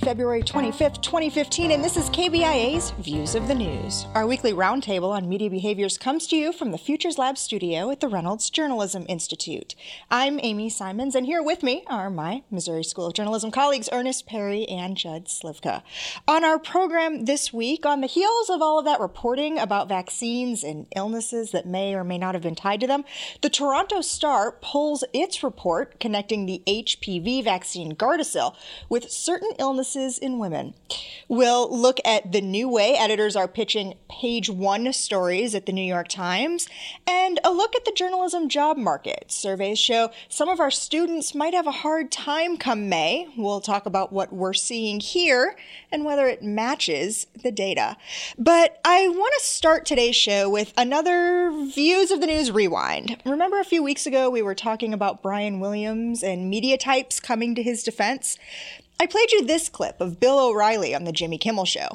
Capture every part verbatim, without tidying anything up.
February twenty-fifth, twenty fifteen, and this is K B I A's Views of the News. Our weekly roundtable on media behaviors comes to you from the Futures Lab studio at the Reynolds Journalism Institute. I'm Amy Simons, and here with me are my Missouri School of Journalism colleagues Ernest Perry and Judd Slivka. On our program this week, on the heels of all of that reporting about vaccines and illnesses that may or may not have been tied to them, the Toronto Star pulls its report connecting the H P V vaccine Gardasil with certain illnesses in women. We'll look at the new way editors are pitching page one stories at the New York Times, and a look at the journalism job market. Surveys show some of our students might have a hard time come May. We'll talk about what we're seeing here and whether it matches the data. But I want to start today's show with another Views of the News rewind. Remember a few weeks ago we were talking about Brian Williams and media types coming to his defense? I played you this clip of Bill O'Reilly on the Jimmy Kimmel Show.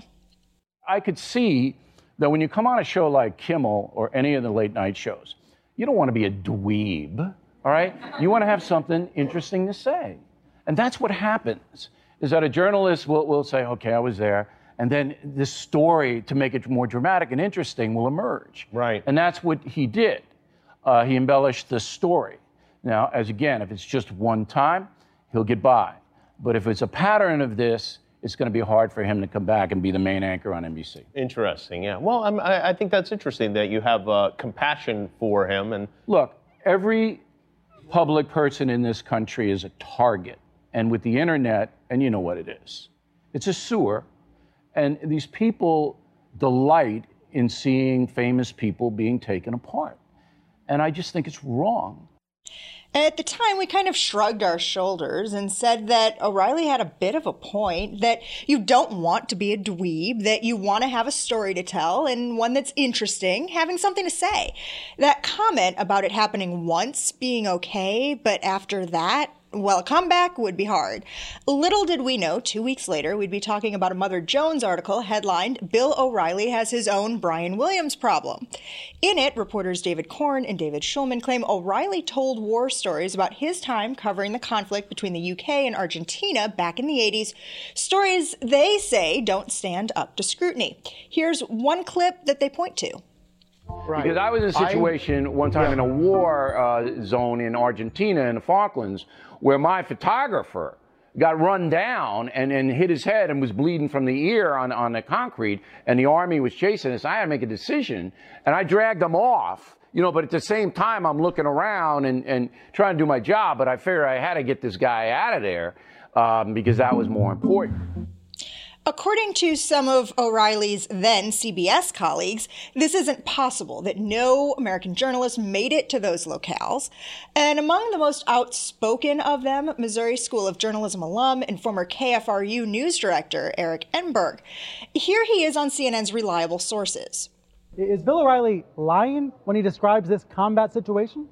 I could see that when you come on a show like Kimmel or any of the late night shows, you don't want to be a dweeb, all right? You want to have something interesting to say. And that's what happens, is that a journalist will, will say, okay, I was there, and then this story, to make it more dramatic and interesting, will emerge. Right. And that's what he did. Uh, he embellished the story. Now, as again, if it's just one time, he'll get by. But if it's a pattern of this, it's going to be hard for him to come back and be the main anchor on N B C. Interesting, yeah. Well, I'm, I, I think that's interesting that you have uh, compassion for him. And look, every public person in this country is a target. And with the internet, and you know what it is, it's a sewer. And these people delight in seeing famous people being taken apart. And I just think it's wrong. At the time, we kind of shrugged our shoulders and said that O'Reilly had a bit of a point, that you don't want to be a dweeb, that you want to have a story to tell and one that's interesting, having something to say. That comment about it happening once being okay, but after that, well, a comeback would be hard. Little did we know, two weeks later, we'd be talking about a Mother Jones article headlined, Bill O'Reilly has his own Brian Williams problem. In it, reporters David Korn and David Schulman claim O'Reilly told war stories about his time covering the conflict between the U K and Argentina back in the eighties, stories they say don't stand up to scrutiny. Here's one clip that they point to. Right. Because I was in a situation I, one time yeah. in a war uh, zone in Argentina in the Falklands where my photographer got run down and, and hit his head and was bleeding from the ear on, on the concrete, and the army was chasing us. I had to make a decision, and I dragged them off, you know, but at the same time I'm looking around and, and trying to do my job, but I figured I had to get this guy out of there um, because that was more important. According to some of O'Reilly's then C B S colleagues, this isn't possible, that no American journalist made it to those locales. And among the most outspoken of them, Missouri School of Journalism alum and former K F R U news director Eric Enberg. Here he is on C N N's Reliable Sources. Is Bill O'Reilly lying when he describes this combat situation?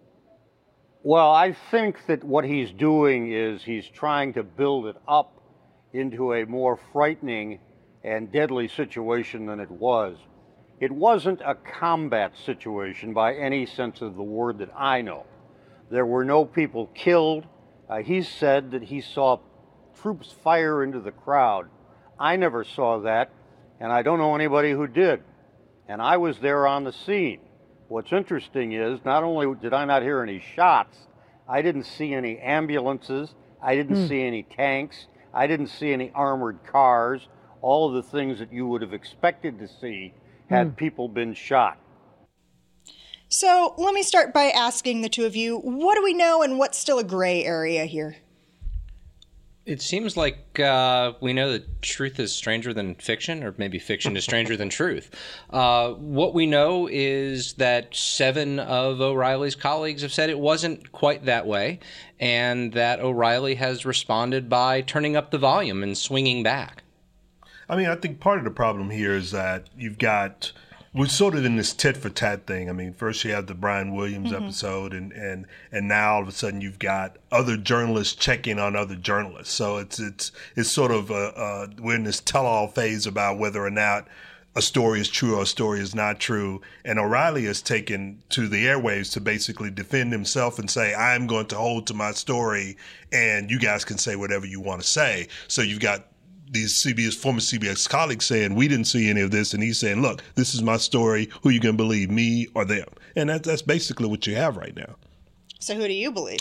Well, I think that what he's doing is he's trying to build it up into a more frightening and deadly situation than it was. It wasn't a combat situation by any sense of the word that I know. There were no people killed. Uh, he said that he saw troops fire into the crowd. I never saw that, and I don't know anybody who did. And I was there on the scene. What's interesting is, not only did I not hear any shots, I didn't see any ambulances, I didn't hmm. see any tanks, I didn't see any armored cars, all of the things that you would have expected to see had mm. people been shot. So let me start by asking the two of you, what do we know and what's still a gray area here? It seems like uh, we know that truth is stranger than fiction, or maybe fiction is stranger than truth. Uh, what we know is that seven of O'Reilly's colleagues have said it wasn't quite that way, and that O'Reilly has responded by turning up the volume and swinging back. I mean, I think part of the problem here is that you've got we're sort of in this tit for tat thing. I mean, first you have the Brian Williams mm-hmm. episode, and, and and now all of a sudden you've got other journalists checking on other journalists. So it's it's it's sort of a, uh, we're in this tell-all phase about whether or not a story is true or a story is not true. And O'Reilly has taken to the airwaves to basically defend himself and say, I'm going to hold to my story, and you guys can say whatever you want to say. So you've got these C B S former C B S colleagues saying we didn't see any of this, and he's saying, "Look, this is my story. Who you gonna believe, me or them?" And that, that's basically what you have right now. So who do you believe?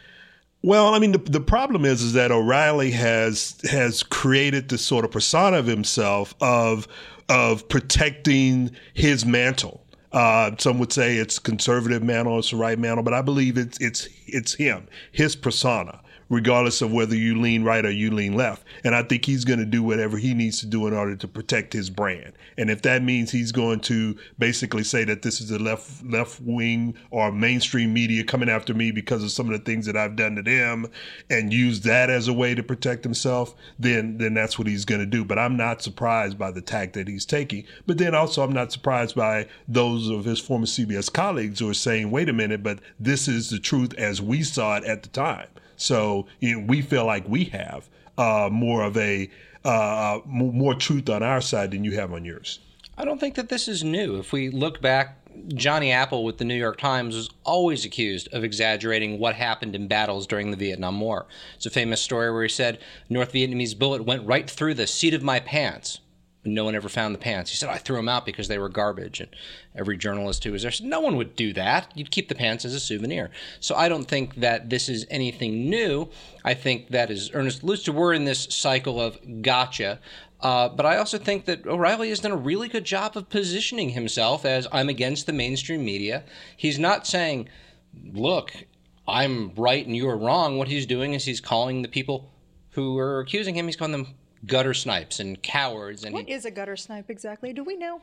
Well, I mean, the, the problem is, is that O'Reilly has has created this sort of persona of himself of of protecting his mantle. Uh, some would say it's conservative mantle, it's the right mantle, but I believe it's it's it's him, his persona, regardless of whether you lean right or you lean left. And I think he's going to do whatever he needs to do in order to protect his brand. And if that means he's going to basically say that this is the left left wing or mainstream media coming after me because of some of the things that I've done to them, and use that as a way to protect himself, then then that's what he's going to do. But I'm not surprised by the tack that he's taking. But then also I'm not surprised by those of his former C B S colleagues who are saying, wait a minute, but this is the truth as we saw it at the time. So you know, we feel like we have uh, more of a uh, more truth on our side than you have on yours. I don't think that this is new. If we look back, Johnny Apple with the New York Times was always accused of exaggerating what happened in battles during the Vietnam War. It's a famous story where he said, North Vietnamese bullet went right through the seat of my pants. No one ever found the pants. He said, I threw them out because they were garbage. And every journalist who was there said, no one would do that. You'd keep the pants as a souvenir. So I don't think that this is anything new. I think that, as Ernest alludes to, we're in this cycle of gotcha. Uh, but I also think that O'Reilly has done a really good job of positioning himself as I'm against the mainstream media. He's not saying, look, I'm right and you are wrong. What he's doing is he's calling the people who are accusing him, he's calling them gutter snipes and cowards. And what he, is a gutter snipe exactly? Do we know?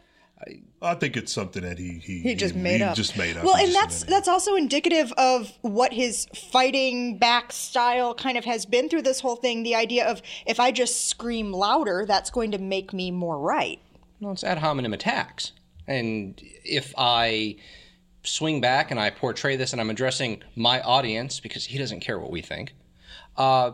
I think it's something that he he, he just he, made he up. Just made up. Well, he and that's that's also indicative of what his fighting back style kind of has been through this whole thing. The idea of if I just scream louder, that's going to make me more right. Well, it's ad hominem attacks, and if I swing back and I portray this and I'm addressing my audience because he doesn't care what we think, uh,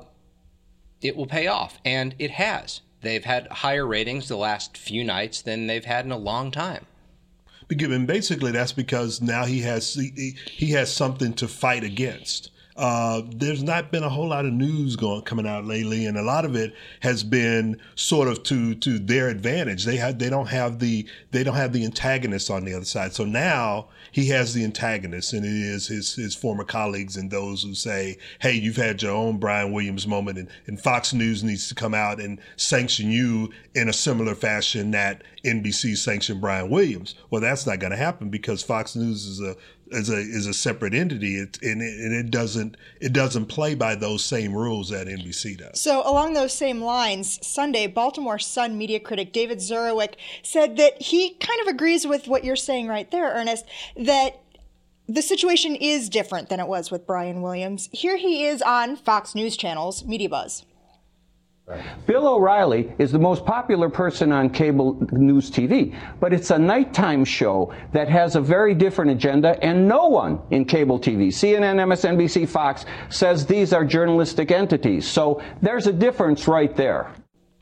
it will pay off, and it has. They've had higher ratings the last few nights than they've had in a long time. And basically, that's because now he has he, he has something to fight against. Uh, there's not been a whole lot of news going coming out lately, and a lot of it has been sort of to to their advantage. They have they don't have the they don't have the antagonist on the other side. So now he has the antagonist, and it is his his former colleagues and those who say, "Hey, you've had your own Brian Williams moment, and, and Fox News needs to come out and sanction you in a similar fashion that N B C sanctioned Brian Williams." Well, that's not going to happen because Fox News is a is a is a separate entity, it, and, it, and it doesn't it doesn't play by those same rules that N B C does. So along those same lines, Sunday, Baltimore Sun media critic David Zurawik said that he kind of agrees with what you're saying right there, Ernest, that the situation is different than it was with Brian Williams. Here he is on Fox News Channel's Media Buzz. Bill O'Reilly is the most popular person on cable news T V, but it's a nighttime show that has a very different agenda, and no one in cable T V, C N N, M S N B C, Fox, says these are journalistic entities. So there's a difference right there.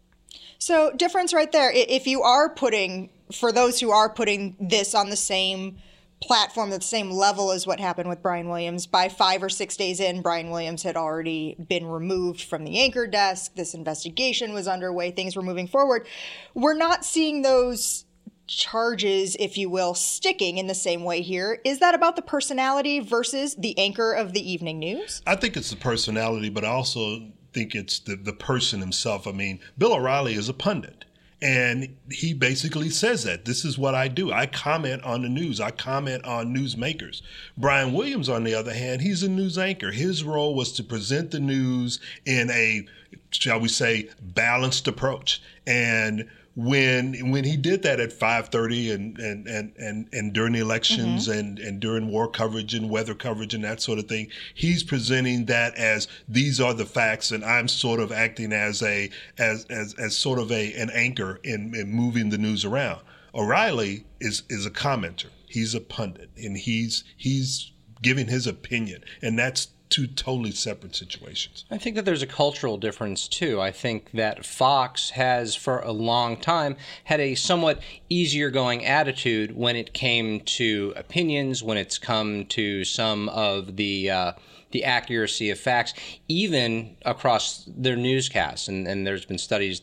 So difference right there. If you are putting, for those who are putting this on the same platform at the same level as what happened with Brian Williams, by five or six days in, Brian Williams had already been removed from the anchor desk. This investigation was underway. Things were moving forward. We're not seeing those charges, if you will, sticking in the same way here. Is that about the personality versus the anchor of the evening news? I think it's the personality, but I also think it's the, the person himself. I mean, Bill O'Reilly is a pundit. And he basically says that this is what I do. I comment on the news. I comment on newsmakers. Brian Williams, on the other hand, he's a news anchor. His role was to present the news in a, shall we say, balanced approach. And when when he did that at five thirty and and and and, and during the elections mm-hmm. and, and during war coverage and weather coverage and that sort of thing, he's presenting that as these are the facts, and I'm sort of acting as a as as, as sort of a an anchor in, in moving the news around. O'Reilly is is a commenter. He's a pundit, and he's he's giving his opinion, and that's two totally separate situations. I think that there's a cultural difference, too. I think that Fox has, for a long time, had a somewhat easier going attitude when it came to opinions, when it's come to some of the uh, the accuracy of facts, even across their newscasts. And, and there's been studies that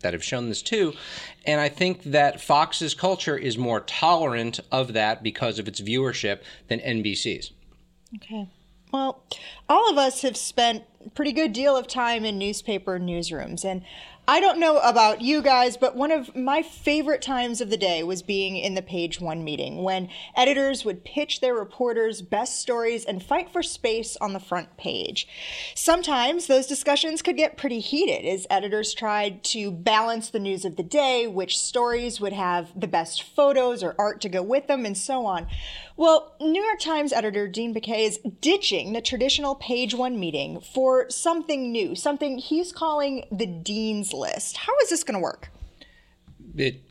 that have shown this too. And I think that Fox's culture is more tolerant of that because of its viewership than N B C's. Okay. Well, all of us have spent a pretty good deal of time in newspaper newsrooms, and I don't know about you guys, but one of my favorite times of the day was being in the Page One meeting, when editors would pitch their reporters' best stories and fight for space on the front page. Sometimes those discussions could get pretty heated as editors tried to balance the news of the day, which stories would have the best photos or art to go with them, and so on. Well, New York Times editor Dean Baquet is ditching the traditional Page One meeting for something new, something he's calling the Dean's List. How is this going to work? It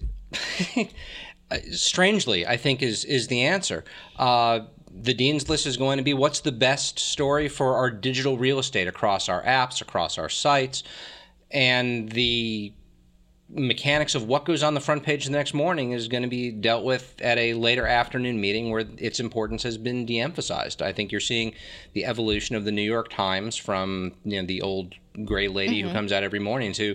strangely, I think, is is the answer. Uh, the Dean's List is going to be what's the best story for our digital real estate across our apps, across our sites, and the mechanics of what goes on the front page the next morning is going to be dealt with at a later afternoon meeting where its importance has been de-emphasized. I think you're seeing the evolution of the New York Times from, you know, the old gray lady mm-hmm. who comes out every morning to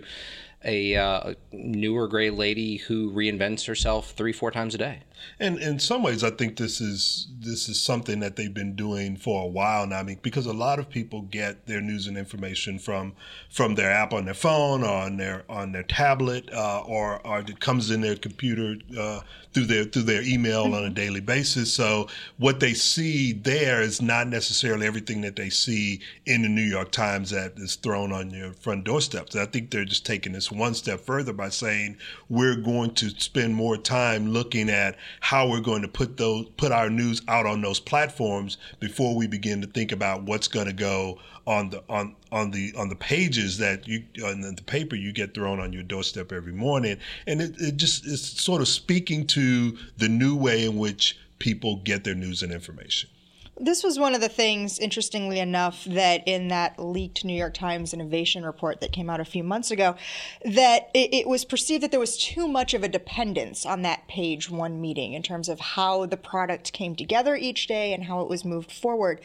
a uh, newer gray lady who reinvents herself three, four times a day. And in some ways, I think this is this is something that they've been doing for a while now. I mean, because a lot of people get their news and information from from their app on their phone or on their on their tablet, uh, or or it comes in their computer uh, through their through their email mm-hmm. on a daily basis. So what they see there is not necessarily everything that they see in the New York Times that is thrown on your front doorstep. So I think they're just taking this one step further by saying we're going to spend more time looking at how we're going to put those put our news out on those platforms before we begin to think about what's going to go on the on on the on the pages that you on the paper you get thrown on your doorstep every morning. And it, it just is sort of speaking to the new way in which people get their news and information. This was one of the things, interestingly enough, that in that leaked New York Times innovation report that came out a few months ago, that it, it was perceived that there was too much of a dependence on that Page One meeting in terms of how the product came together each day and how it was moved forward.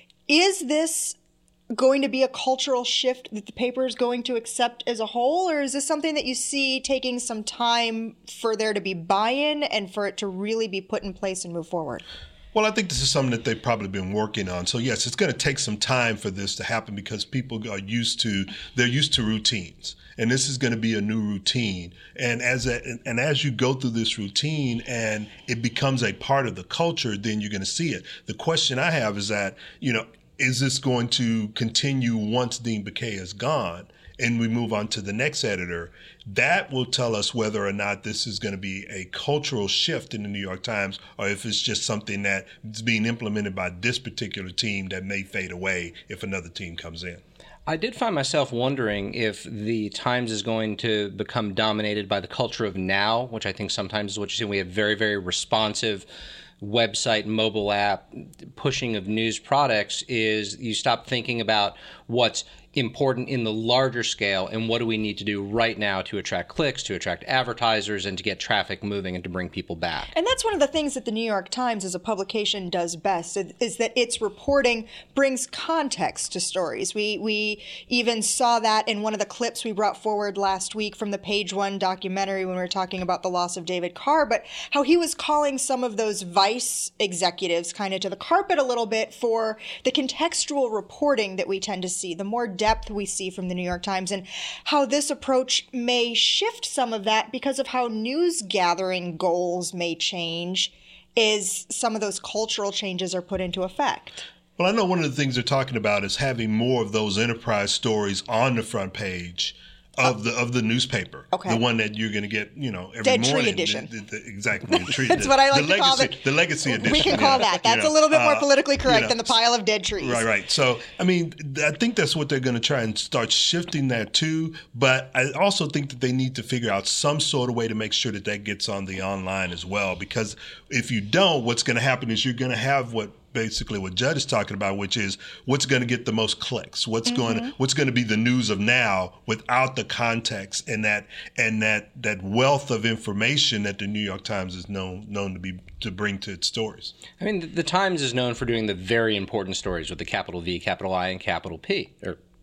Is this going to be a cultural shift that the paper is going to accept as a whole, or is this something that you see taking some time for there to be buy-in and for it to really be put in place and move forward? Well, I think this is something that they've probably been working on. So, yes, it's going to take some time for this to happen because people are used to, they're used to routines. And this is going to be a new routine. And as a, and as you go through this routine and it becomes a part of the culture, then you're going to see it. The question I have is that, you know, is this going to continue once Dean Baquet is gone and we move on to the next editor? That will tell us whether or not this is going to be a cultural shift in the New York Times or if it's just something that's being implemented by this particular team that may fade away if another team comes in. I did find myself wondering if the Times is going to become dominated by the culture of now, which I think sometimes is what you see. We have very, very responsive website, mobile app, pushing of news products. Is you stop thinking about what's important in the larger scale and what do we need to do right now to attract clicks, to attract advertisers, and to get traffic moving and to bring people back. And that's one of the things that the New York Times as a publication does best, is that its reporting brings context to stories. We we even saw that in one of the clips we brought forward last week from the Page One documentary when we were talking about the loss of David Carr, but how he was calling some of those Vice executives kind of to the carpet a little bit for the contextual reporting that we tend to see, the more depth we see from the New York Times, and how this approach may shift some of that because of how news gathering goals may change as some of those cultural changes are put into effect. Well, I know one of the things they're talking about is having more of those enterprise stories on the front page of the of the newspaper, okay. The one that you're going to get, you know, every Dead morning. Tree edition. The, the, the, exactly. The tree, That's the, what I like the to legacy, call it. The legacy edition. We can call yeah, that. That's you know, a little bit more uh, politically correct you know, than the pile of dead trees. Right, right. So, I mean, I think that's what they're going to try and start shifting that too. But I also think that they need to figure out some sort of way to make sure that that gets on the online as well. Because if you don't, what's going to happen is you're going to have what basically what Judd is talking about, which is what's going to get the most clicks, what's mm-hmm. going to, what's going to be the news of now without the context and that and that that wealth of information that the New York Times is known known to be to bring to its stories. I mean, the, the Times is known for doing the very important stories with the capital V, capital I, and capital P, or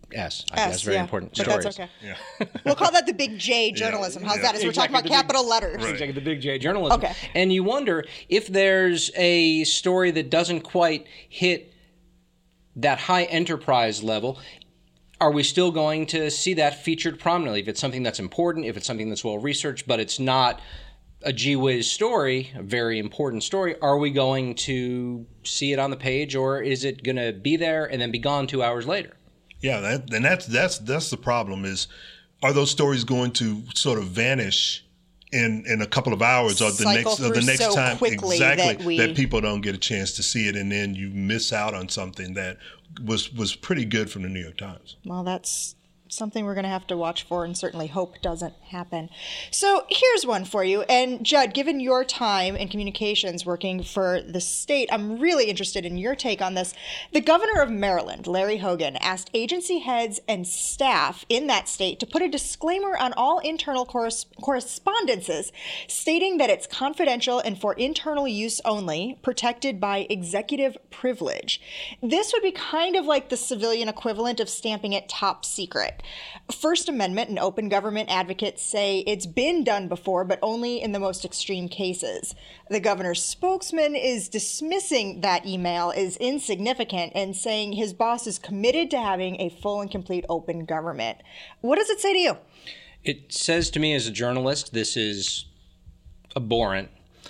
S. I S, guess very yeah, important but stories. that's okay. Yeah. We'll call that the big J journalism. How's yeah. that? As we're Exactly, talking about the capital big- letters. Right. Exactly, the big J journalism. Okay. And you wonder if there's a story that doesn't quite hit that high enterprise level, are we still going to see that featured prominently? If it's something that's important, if it's something that's well researched, but it's not a gee whiz story, a very important story, are we going to see it on the page, or is it going to be there and then be gone two hours later? Yeah, that, and that's that's that's the problem. Is are those stories going to sort of vanish in in a couple of hours, or the Cycle next or the through next so time quickly exactly that we- people don't get a chance to see it, and then you miss out on something that was was pretty good from the New York Times. Well, that's something we're going to have to watch for and certainly hope doesn't happen. So here's one for you. And Judd, given your time in communications working for the state, I'm really interested in your take on this. The governor of Maryland, Larry Hogan, asked agency heads and staff in that state to put a disclaimer on all internal corres- correspondences stating that it's confidential and for internal use only, protected by executive privilege. This would be kind of like the civilian equivalent of stamping it top secret. First Amendment and open government advocates say it's been done before, but only in the most extreme cases. The governor's spokesman is dismissing that email as insignificant and saying his boss is committed to having a full and complete open government. What does it say to you? It says to me as a journalist, this is abhorrent.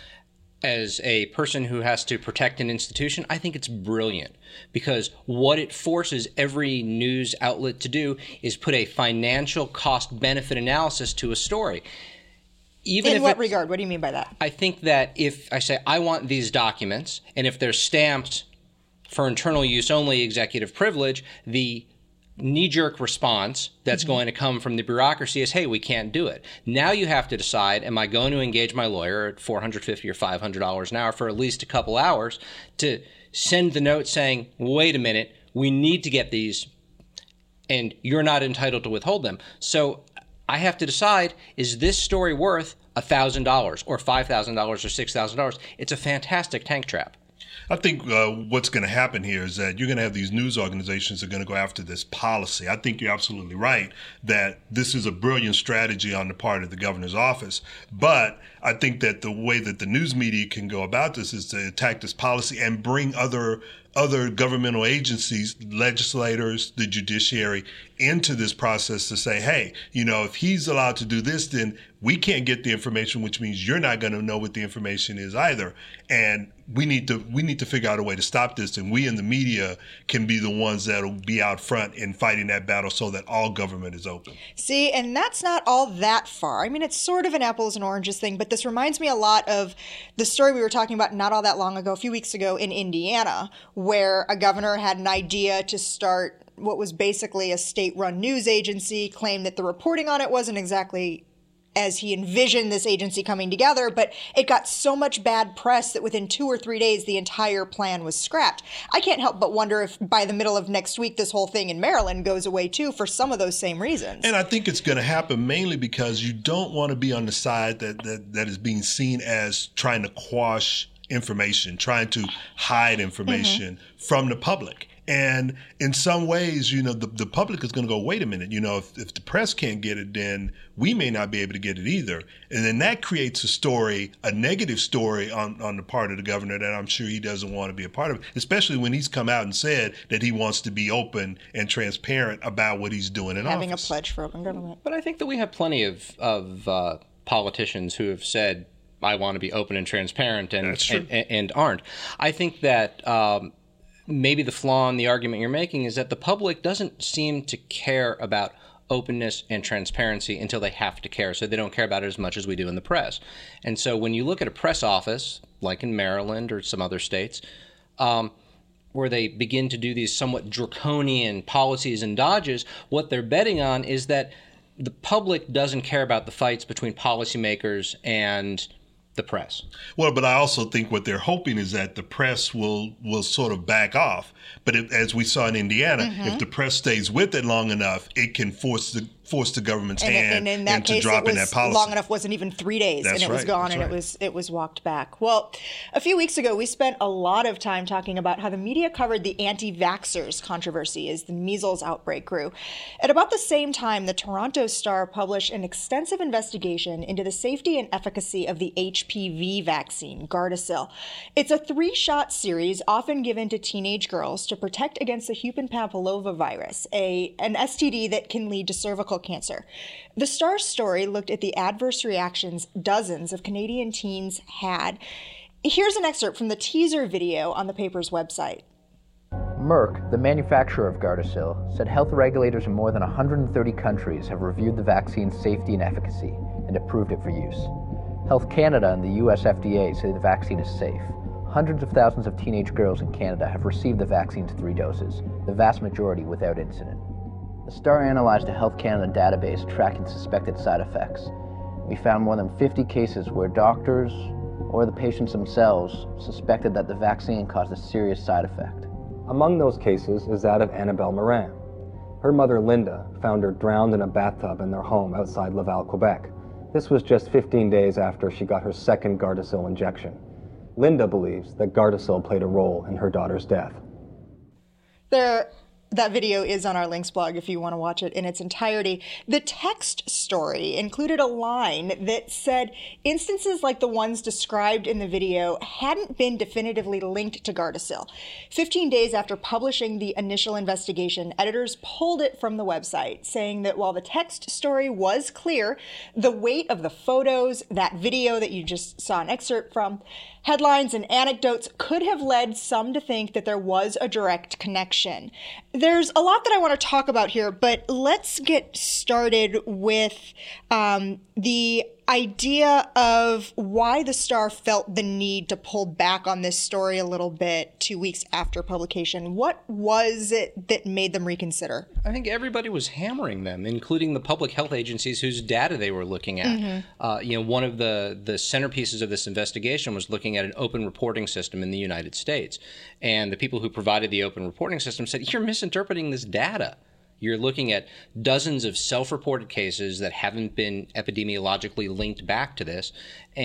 As a person who has to protect an institution, I think it's brilliant, because what it forces every news outlet to do is put a financial cost-benefit analysis to a story. Even In if what it, regard? What do you mean by that? I think that if I say, I want these documents, and if they're stamped for internal use only executive privilege, the knee-jerk response that's mm-hmm. going to come from the bureaucracy is, hey, we can't do it. Now you have to decide, am I going to engage my lawyer at four hundred fifty dollars or five hundred dollars an hour for at least a couple hours to send the note saying, wait a minute, we need to get these, and you're not entitled to withhold them. So I have to decide, is this story worth one thousand dollars or five thousand dollars or six thousand dollars? It's a fantastic tank trap. I think uh, what's going to happen here is that you're going to have these news organizations that are going to go after this policy. I think you're absolutely right that this is a brilliant strategy on the part of the governor's office. But I think that the way that the news media can go about this is to attack this policy and bring other other governmental agencies, legislators, the judiciary, into this process to say, hey, you know, if he's allowed to do this, then we can't get the information, which means you're not going to know what the information is either. And we need to we need to figure out a way to stop this. And we in the media can be the ones that'll be out front in fighting that battle so that all government is open. See, and that's not all that far. I mean, it's sort of an apples and oranges thing, but this reminds me a lot of the story we were talking about not all that long ago, a few weeks ago in Indiana, where a governor had an idea to start what was basically a state-run news agency, claimed that the reporting on it wasn't exactly as he envisioned this agency coming together, but it got so much bad press that within two or three days, the entire plan was scrapped. I can't help but wonder if by the middle of next week, this whole thing in Maryland goes away too for some of those same reasons. And I think it's going to happen mainly because you don't want to be on the side that, that, that is being seen as trying to quash information, trying to hide information mm-hmm. from the public. And in some ways, you know, the, the public is going to go, wait a minute, you know, if, if the press can't get it, then we may not be able to get it either. And then that creates a story, a negative story on, on the part of the governor that I'm sure he doesn't want to be a part of, especially when he's come out and said that he wants to be open and transparent about what he's doing in Having office. a pledge for open government. But I think that we have plenty of, of uh, politicians who have said, I want to be open and transparent and, and, and, and aren't. I think that um, maybe the flaw in the argument you're making is that the public doesn't seem to care about openness and transparency until they have to care. So they don't care about it as much as we do in the press. And so when you look at a press office, like in Maryland or some other states, um, where they begin to do these somewhat draconian policies and dodges, what they're betting on is that the public doesn't care about the fights between policymakers and the press. Well, but I also think what they're hoping is that the press will will sort of back off. But if, as we saw in Indiana, mm-hmm. if the press stays with it long enough, it can force the force the government's and, hand and in that into case, dropping it was that policy. long enough, wasn't even three days, That's and it was right, gone, that's and right. it was it was walked back. Well, a few weeks ago, we spent a lot of time talking about how the media covered the anti-vaxxers controversy as the measles outbreak grew. At about the same time, the Toronto Star published an extensive investigation into the safety and efficacy of the H P V vaccine, Gardasil. It's a three-shot series often given to teenage girls to protect against the human papillomavirus, a an S T D that can lead to cervical cancer. The Star story looked at the adverse reactions dozens of Canadian teens had. Here's an excerpt from the teaser video on the paper's website. Merck, the manufacturer of Gardasil, said health regulators in more than one hundred thirty countries have reviewed the vaccine's safety and efficacy and approved it for use. Health Canada and the U S F D A say the vaccine is safe. Hundreds of thousands of teenage girls in Canada have received the vaccine's three doses, the vast majority without incident. The Star analyzed a Health Canada database tracking suspected side effects. We found more than fifty cases where doctors or the patients themselves suspected that the vaccine caused a serious side effect. Among those cases is that of Annabelle Morin. Her mother, Linda, found her drowned in a bathtub in their home outside Laval, Quebec. This was just fifteen days after she got her second Gardasil injection. Linda believes that Gardasil played a role in her daughter's death. There, that video is on our links blog if you want to watch it in its entirety. The text story included a line that said instances like the ones described in the video hadn't been definitively linked to Gardasil. Fifteen days after publishing the initial investigation, editors pulled it from the website, saying that while the text story was clear, the weight of the photos, that video that you just saw an excerpt from, headlines and anecdotes could have led some to think that there was a direct connection. There's a lot that I want to talk about here, but let's get started with um, the idea of why the Star felt the need to pull back on this story a little bit two weeks after publication. What was it that made them reconsider? I think everybody was hammering them, including the public health agencies whose data they were looking at. Mm-hmm. Uh, you know, one of the, the centerpieces of this investigation was looking at an open reporting system in the United States. And the people who provided the open reporting system said, you're misinterpreting this data. You're looking at dozens of self-reported cases that haven't been epidemiologically linked back to this,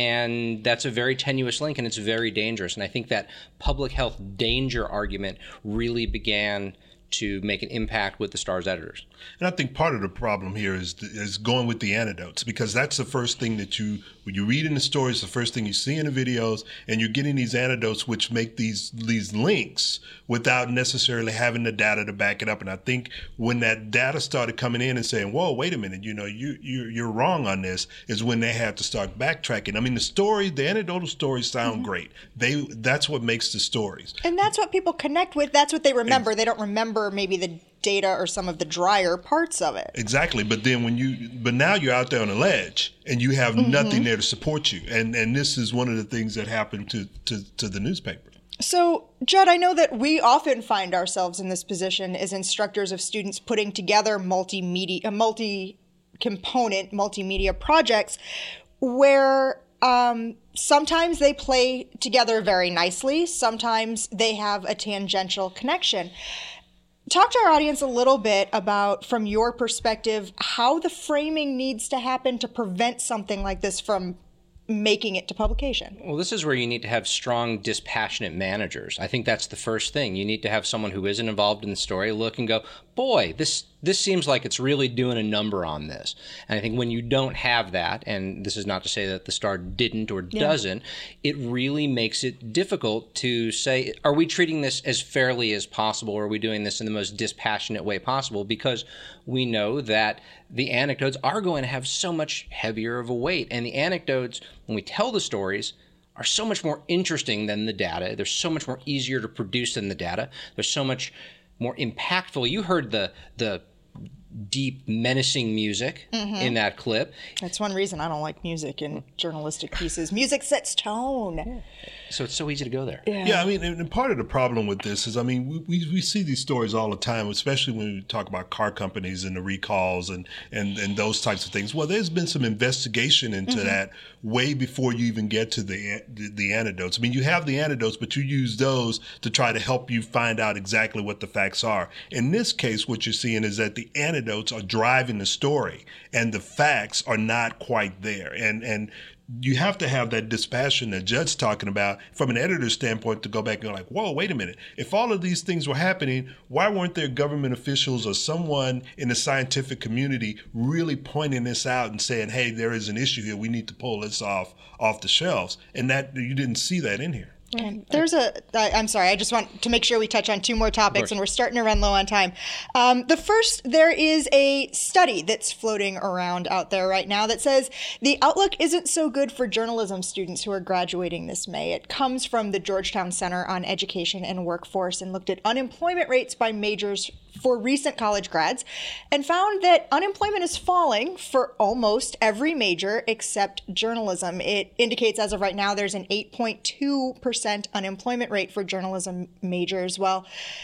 and that's a very tenuous link, and it's very dangerous. And I think that public health danger argument really began to make an impact with the Star's editors. And I think part of the problem here is is going with the anecdotes, because that's the first thing that you, when you read in the stories, the first thing you see in the videos, and you're getting these anecdotes which make these these links without necessarily having the data to back it up. And I think when that data started coming in and saying, whoa, wait a minute, you know, you, you, you're wrong on this, is when they had to start backtracking. I mean, the story, the anecdotal stories sound mm-hmm. great. They That's what makes the stories. And that's what people connect with. That's what they remember. And they don't remember maybe the data or some of the drier parts of it. Exactly. But then when you, but now you're out there on a ledge and you have mm-hmm. nothing there to support you. And and this is one of the things that happened to, to, to the newspaper. So, Judd, I know that we often find ourselves in this position as instructors of students putting together multimedia, multi-component multimedia projects where um, sometimes they play together very nicely. Sometimes they have a tangential connection. Talk to our audience a little bit about, from your perspective, how the framing needs to happen to prevent something like this from making it to publication. Well, this is where you need to have strong, dispassionate managers. I think that's the first thing. You need to have someone who isn't involved in the story look and go, boy, this this seems like it's really doing a number on this. And I think when you don't have that, and this is not to say that the Star didn't or yeah. doesn't, it really makes it difficult to say, are we treating this as fairly as possible, or are we doing this in the most dispassionate way possible? Because we know that the anecdotes are going to have so much heavier of a weight. And the anecdotes, when we tell the stories, are so much more interesting than the data. They're so much more easier to produce than the data. They're so much more impactful. You heard the the deep, menacing music mm-hmm. in that clip. That's one reason I don't like music in journalistic pieces. Music sets tone. Yeah. So it's so easy to go there. Yeah, yeah I mean, and part of the problem with this is, I mean, we, we, we see these stories all the time, especially when we talk about car companies and the recalls and, and, and those types of things. Well, there's been some investigation into mm-hmm. that way before you even get to the, the the anecdotes. I mean, you have the anecdotes, but you use those to try to help you find out exactly what the facts are. In this case, what you're seeing is that the anecdotes anecdotes are driving the story, and the facts are not quite there. And and you have to have that dispassion that Judd's talking about from an editor's standpoint to go back and go like, whoa, wait a minute. If all of these things were happening, why weren't there government officials or someone in the scientific community really pointing this out and saying, hey, there is an issue here. We need to pull this off off the shelves. And that you didn't see that in here. Right. There's a, I, I'm sorry, I just want to make sure we touch on two more topics, and we're starting to run low on time. Um, the first, there is a study that's floating around out there right now that says the outlook isn't so good for journalism students who are graduating this May. It comes from the Georgetown Center on Education and Workforce and looked at unemployment rates by majors for recent college grads and found that unemployment is falling for almost every major except journalism. It indicates as of right now there's an eight point two percent unemployment rate for journalism majors. While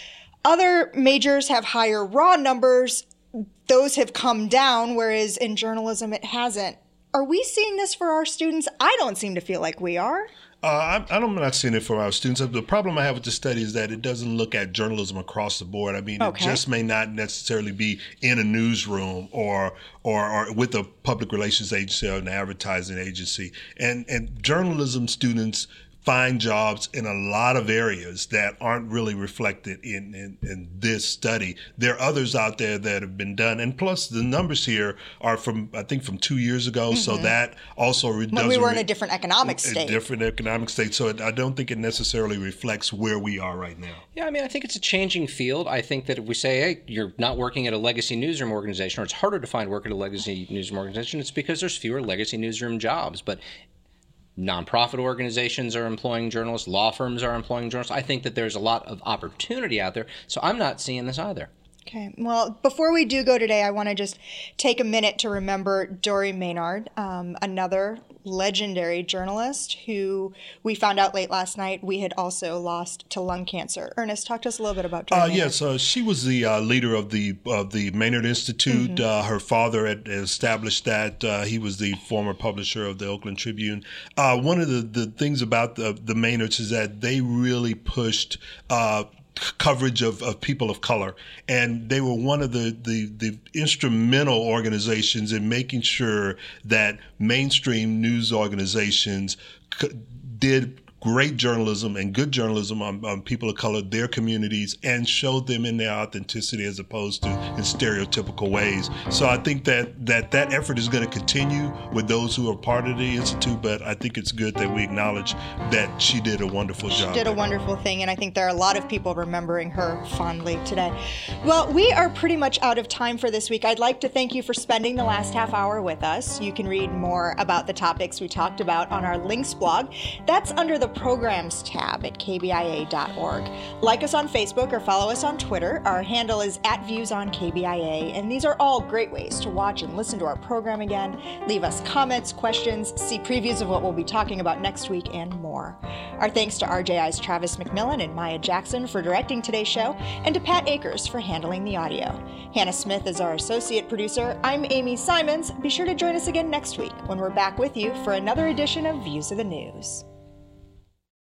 other majors have higher raw numbers, those have come down, whereas in journalism it hasn't. Are we seeing this for our students? I don't seem to feel like we are. Uh, I'm, I'm not seeing it for our students. The problem I have with the study is that it doesn't look at journalism across the board. I mean, okay. It just may not necessarily be in a newsroom or or, or with a public relations agency or an advertising agency. And and journalism students find jobs in a lot of areas that aren't really reflected in, in, in this study. There are others out there that have been done. And plus the numbers here are from, I think, from two years ago. Mm-hmm. So that also re- when we were in a different economic state. A different economic state. So it, I don't think it necessarily reflects where we are right now. Yeah, I mean, I think it's a changing field. I think that if we say, hey, you're not working at a legacy newsroom organization, or it's harder to find work at a legacy newsroom organization, it's because there's fewer legacy newsroom jobs. But nonprofit organizations are employing journalists. Law firms are employing journalists. I think that there's a lot of opportunity out there. So I'm not seeing this either. Okay. Well, before we do go today, I want to just take a minute to remember Dory Maynard, um, another legendary journalist who we found out late last night we had also lost to lung cancer. Ernest, talk to us a little bit about Dory uh, Maynard. Yes, uh, she was the uh, leader of the of the Maynard Institute. Mm-hmm. Uh, her father had established that. Uh, he was the former publisher of the Oakland Tribune. Uh, one of the, the things about the, the Maynards is that they really pushed uh, coverage of, of people of color. And they were one of the, the, the instrumental organizations in making sure that mainstream news organizations c- did great journalism and good journalism on, on people of color, their communities, and showed them in their authenticity as opposed to in stereotypical ways. So I think that that, that effort is going to continue with those who are part of the Institute, but I think it's good that we acknowledge that she did a wonderful job. She did a wonderful thing, and I think there are a lot of people remembering her fondly today. Well, we are pretty much out of time for this week. I'd like to thank you for spending the last half hour with us. You can read more about the topics we talked about on our links blog. That's under the Programs tab at k b i a dot org. Like us on Facebook or follow us on Twitter. Our handle is at Views on K B I A, and these are all great ways to watch and listen to our program again, leave us comments, questions, see previews of what we'll be talking about next week, and more. Our thanks to R J I's Travis McMillan and Maya Jackson for directing today's show, and to Pat Akers for handling the audio. Hannah Smith is our associate producer. I'm Amy Simons. Be sure to join us again next week when we're back with you for another edition of Views of the News.